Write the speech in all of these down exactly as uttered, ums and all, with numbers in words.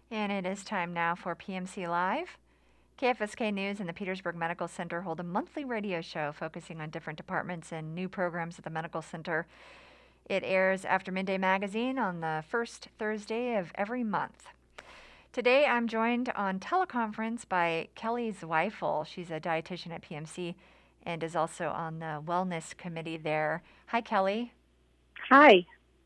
And it is time now for P M C Live. K F S K News and the Petersburg Medical Center hold a monthly radio show focusing on different departments and new programs at the medical center. It airs after Midday Magazine on the first Thursday of every month. Today I'm joined on teleconference by Kelly Zweifel. She's a dietitian at P M C and is also on the wellness committee there. Hi, Kelly. Hi.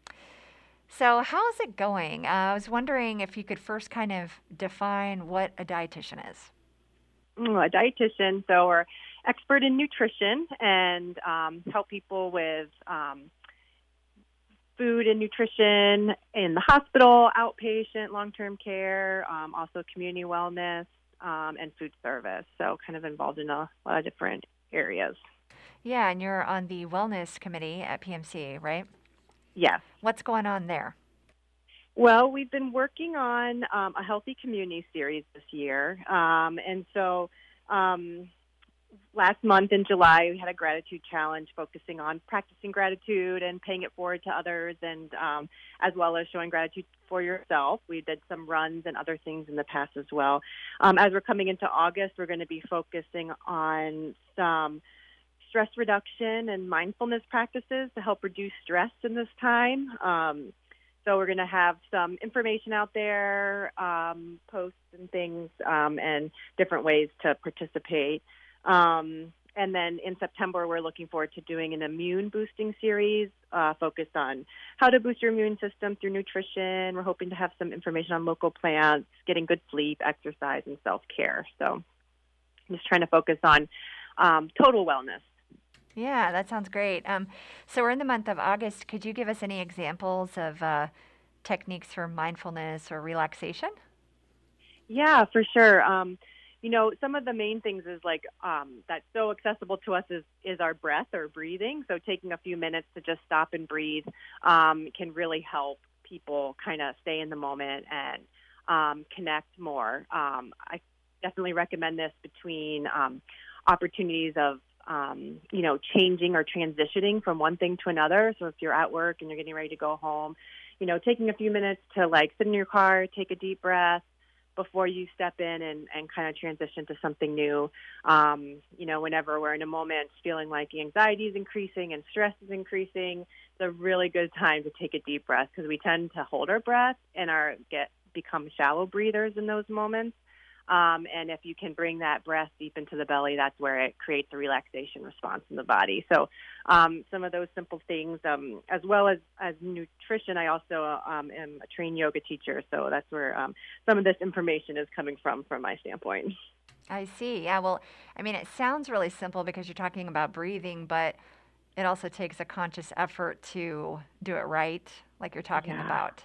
So, how's it going? Uh, I was wondering if you could first kind of define what a dietitian is. Mm, A dietitian, so we're expert in nutrition and um, help people with um, food and nutrition in the hospital, outpatient, long-term care, um, also community wellness, um, and food service. So kind of involved in a lot of different areas. Yeah, and you're on the wellness committee at P M C, right? Yes. What's going on there? Well, we've been working on um, a healthy community series this year, um, and so um, last month in July we had a gratitude challenge focusing on practicing gratitude and paying it forward to others, and um, as well as showing gratitude for yourself. We did some runs and other things in the past as well. Um, as we're coming into August, we're going to be focusing on some stress reduction and mindfulness practices to help reduce stress in this time. Um, So we're going to have some information out there, um, posts and things, um, and different ways to participate. Um, and then in September, we're looking forward to doing an immune boosting series uh, focused on how to boost your immune system through nutrition. We're hoping to have some information on local plants, getting good sleep, exercise, and self-care. So I'm just trying to focus on um, total wellness. Yeah, that sounds great. Um, so we're in the month of August. Could you give us any examples of uh, techniques for mindfulness or relaxation? Yeah, for sure. Um, you know, some of the main things is like um, that's so accessible to us is is our breath or breathing. So taking a few minutes to just stop and breathe um, can really help people kind of stay in the moment and um, connect more. Um, I definitely recommend this between um, opportunities of um, you know, changing or transitioning from one thing to another. So if you're at work and you're getting ready to go home, you know, taking a few minutes to like sit in your car, take a deep breath before you step in and, and kind of transition to something new. Um, you know, whenever we're in a moment feeling like the anxiety is increasing and stress is increasing, it's a really good time to take a deep breath because we tend to hold our breath and our get become shallow breathers in those moments. Um, and if you can bring that breath deep into the belly, that's where it creates a relaxation response in the body. So um, some of those simple things, um, as well as, as nutrition, I also um, am a trained yoga teacher. So that's where um, some of this information is coming from, from my standpoint. I see. Yeah, well, I mean, it sounds really simple because you're talking about breathing, but it also takes a conscious effort to do it right, like you're talking Yeah. about.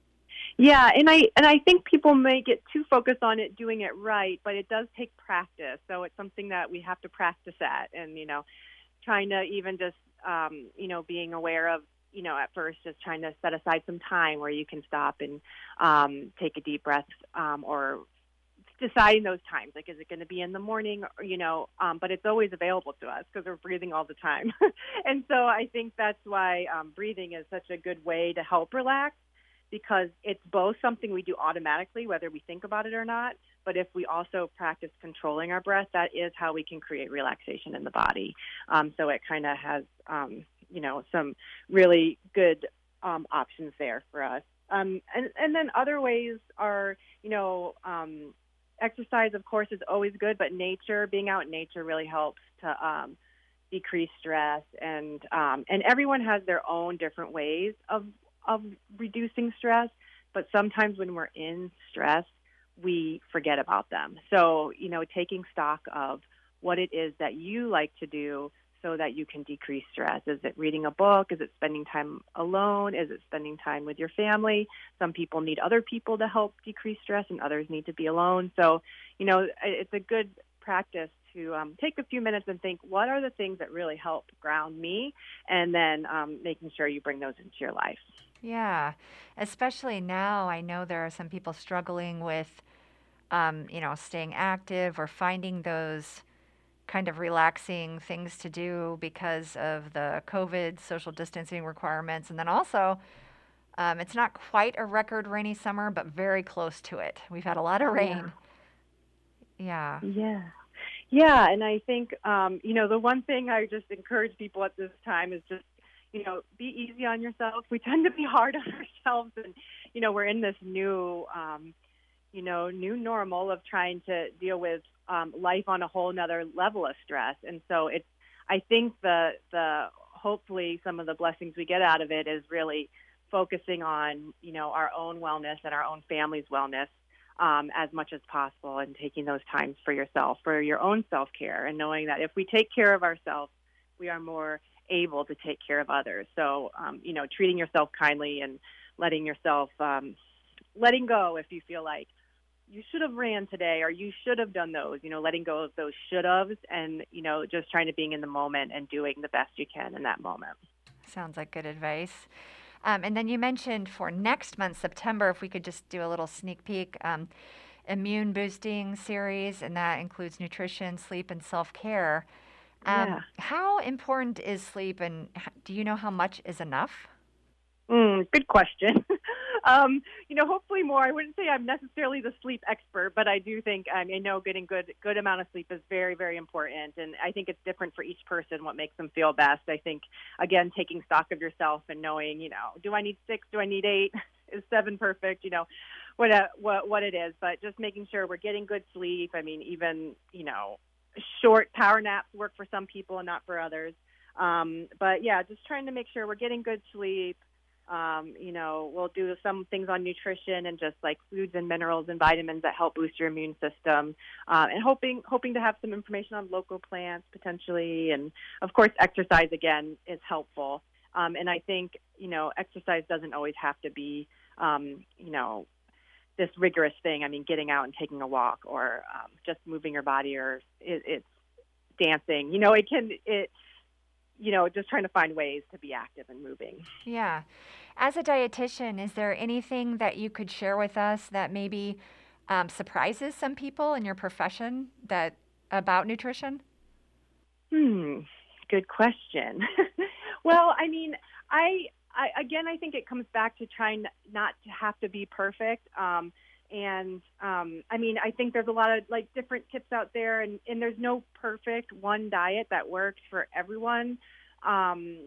Yeah, and I and I think people may get too focused on it doing it right, but it does take practice. So it's something that we have to practice at, and you know, trying to even just um, you know being aware of you know at first just trying to set aside some time where you can stop and um, take a deep breath um, or deciding those times like is it going to be in the morning or you know um, but it's always available to us because we're breathing all the time. And so I think that's why um, breathing is such a good way to help relax because it's both something we do automatically whether we think about it or not, but if we also practice controlling our breath, that is how we can create relaxation in the body. Um, so it kind of has um, you know some really good um, options there for us. Um, and, and then other ways are you know um, exercise, of course, is always good, but nature, being out in nature really helps to um, decrease stress. And um, and everyone has their own different ways of of reducing stress, but sometimes when we're in stress, we forget about them. So, you know, taking stock of what it is that you like to do so that you can decrease stress. Is it reading a book? Is it spending time alone? Is it spending time with your family? Some people need other people to help decrease stress and others need to be alone. So, you know, it's a good practice to um, take a few minutes and think, what are the things that really help ground me? And then um, making sure you bring those into your life. Yeah, especially now, I know there are some people struggling with, um, you know, staying active or finding those kind of relaxing things to do because of the COVID social distancing requirements. And then also, Um, it's not quite a record rainy summer, but very close to it. We've had a lot of rain. Yeah. Yeah. Yeah. And I think, um, you know, the one thing I just encourage people at this time is just, you know, be easy on yourself. We tend to be hard on ourselves. And, you know, we're in this new, um, you know, new normal of trying to deal with um, life on a whole nother level of stress. And so it's, I think the, the, hopefully some of the blessings we get out of it is really focusing on, you know, our own wellness and our own family's wellness um, as much as possible, and taking those times for yourself, for your own self-care, and knowing that if we take care of ourselves, we are more able to take care of others. So, um, you know, treating yourself kindly and letting yourself, um, letting go if you feel like you should have ran today or you should have done those, you know, letting go of those should haves, and, you know, just trying to being in the moment and doing the best you can in that moment. Sounds like good advice. Um, and then you mentioned for next month, September, if we could just do a little sneak peek, um, immune boosting series, and that includes nutrition, sleep, and self-care. Um, Yeah. How important is sleep, and h- do you know how much is enough? Mm, good question. um, you know, hopefully more. I wouldn't say I'm necessarily the sleep expert, but I do think um, I know getting good good amount of sleep is very, very important. And I think it's different for each person what makes them feel best. I think, again, taking stock of yourself and knowing, you know, do I need six? Do I need eight? Is seven perfect? You know, what uh, what what it is. But just making sure we're getting good sleep. I mean, even, you know, short power naps work for some people and not for others. Um, but yeah, just trying to make sure we're getting good sleep. Um, you know, we'll do some things on nutrition and just like foods and minerals and vitamins that help boost your immune system, uh, and hoping hoping to have some information on local plants potentially. And of course, exercise again is helpful. Um, and I think, you know, exercise doesn't always have to be, um, you know, this rigorous thing. I mean, getting out and taking a walk, or um, just moving your body, or it, it's dancing. You know, it can it. you know, just trying to find ways to be active and moving. Yeah. As a dietitian, is there anything that you could share with us that maybe um, surprises some people in your profession that about nutrition? Hmm. Good question. Well, I mean, I, I, again, I think it comes back to trying not to have to be perfect. Um, and, um, I mean, I think there's a lot of like different tips out there, and, and there's no perfect one diet that works for everyone. Um,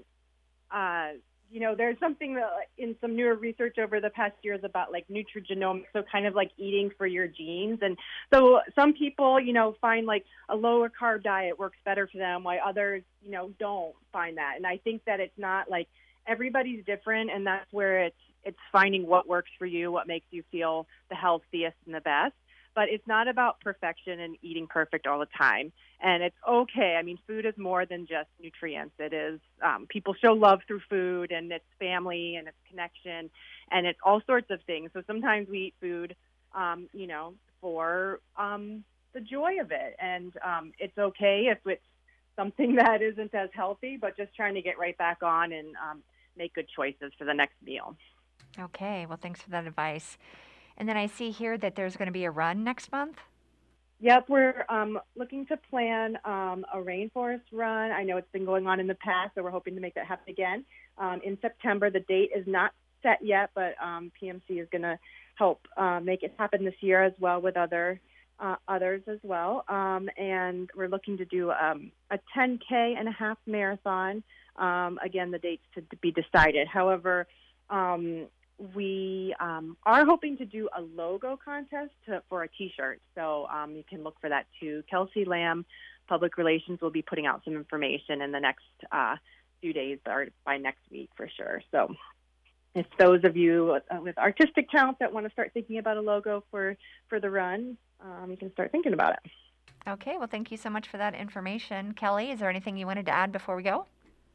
uh, you know, there's something that, in some newer research over the past years about like nutrigenomics, so kind of like eating for your genes. And so some people, you know, find like a lower carb diet works better for them, while others, you know, don't find that. And I think that it's not like everybody's different, and that's where it's it's finding what works for you, what makes you feel the healthiest and the best. But it's not about perfection and eating perfect all the time. And it's okay. I mean, food is more than just nutrients. It is, um, people show love through food, and it's family, and it's connection, and it's all sorts of things. So sometimes we eat food, um, you know, for um, the joy of it. And um, it's okay if it's something that isn't as healthy, but just trying to get right back on and um, make good choices for the next meal. Okay. Well, thanks for that advice. And then I see here that there's going to be a run next month. Yep, we're um, looking to plan um, a rainforest run. I know it's been going on in the past, so we're hoping to make that happen again um, in September. The date is not set yet, but um, P M C is going to help uh, make it happen this year as well, with other uh, others as well. Um, and we're looking to do um, a ten K and a half marathon. Um, again, the date's to be decided. However, um, we um, are hoping to do a logo contest to, for a T-shirt, so um, you can look for that too. Kelsey Lamb, Public Relations, will be putting out some information in the next uh, few days, or by next week for sure. So if those of you uh, with artistic talent that want to start thinking about a logo for, for the run, um, you can start thinking about it. Okay. Well, thank you so much for that information. Kelly, is there anything you wanted to add before we go?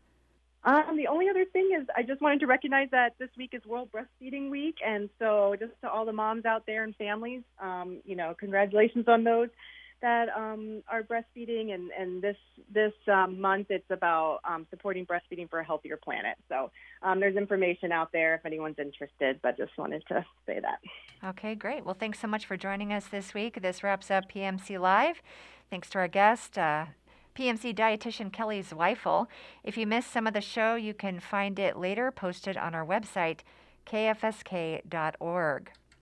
Um, the only other thing is I just wanted to recognize that this week is World Breastfeeding Week. And so just to all the moms out there and families, um, you know, congratulations on those that um, are breastfeeding. And, and this this um, month, it's about um, supporting breastfeeding for a healthier planet. So um, there's information out there if anyone's interested, but just wanted to say that. Okay, great. Well, thanks so much for joining us this week. This wraps up P M C Live. Thanks to our guest, uh, P M C dietitian Kelly Zweifel. If you missed some of the show, you can find it later posted on our website, K F S K dot org.